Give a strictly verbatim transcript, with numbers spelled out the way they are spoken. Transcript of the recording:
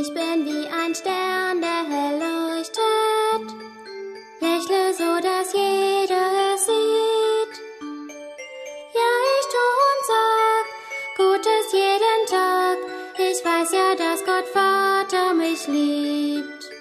Ich bin wie ein Stern, der hell leuchtet. Lächle so, dass jeder es sieht. Ja, ich tu und sag Gutes jeden Tag. Ich weiß ja, dass Gott Vater mich liebt.